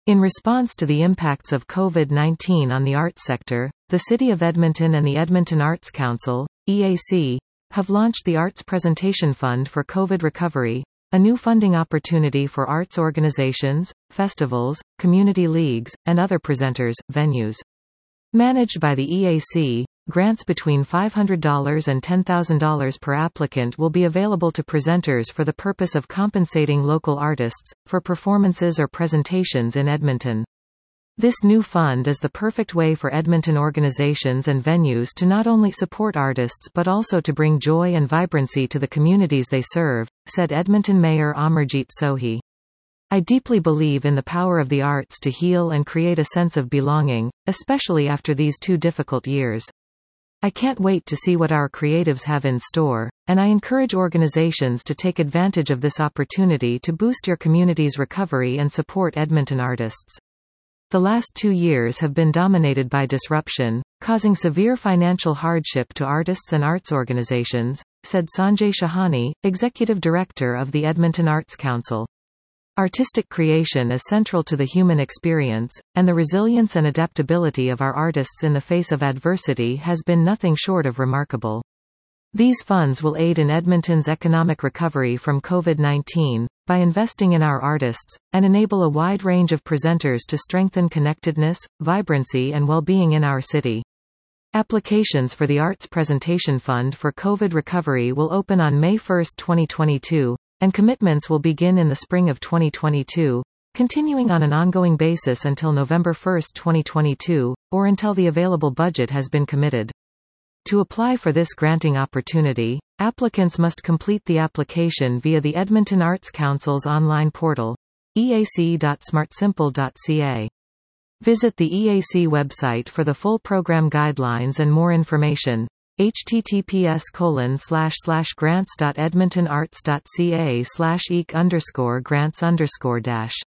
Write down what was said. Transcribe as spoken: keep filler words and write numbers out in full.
In response to the impacts of COVID nineteen on the arts sector, the City of Edmonton and the Edmonton Arts Council, E A C, have launched the Arts Presentation Fund for COVID Recovery, a new funding opportunity for arts organizations, festivals, community leagues, and other presenters, venues. Managed by the E A C, grants between five hundred dollars and ten thousand dollars per applicant will be available to presenters for the purpose of compensating local artists, for performances or presentations in Edmonton. This new fund is the perfect way for Edmonton organizations and venues to not only support artists but also to bring joy and vibrancy to the communities they serve, said Edmonton Mayor Amarjeet Sohi. I deeply believe in the power of the arts to heal and create a sense of belonging, especially after these two difficult years. I can't wait to see what our creatives have in store, and I encourage organizations to take advantage of this opportunity to boost your community's recovery and support Edmonton artists. The last two years have been dominated by disruption, causing severe financial hardship to artists and arts organizations, said Sanjay Shahani, Executive Director of the Edmonton Arts Council. Artistic creation is central to the human experience, and the resilience and adaptability of our artists in the face of adversity has been nothing short of remarkable. These funds will aid in Edmonton's economic recovery from COVID nineteen, by investing in our artists, and enable a wide range of presenters to strengthen connectedness, vibrancy and well-being in our city. Applications for the Arts Presentation Fund for COVID Recovery will open on May first, twenty twenty-two, and commitments will begin in the spring of twenty twenty-two, continuing on an ongoing basis until November first, twenty twenty-two, or until the available budget has been committed. To apply for this granting opportunity, applicants must complete the application via the Edmonton Arts Council's online portal, e a c dot smartsimple dot c a. Visit the E A C website for the full program guidelines and more information. h t t p s colon slash slash grants dot edmonton arts dot c a slash ec underscore grants underscore dash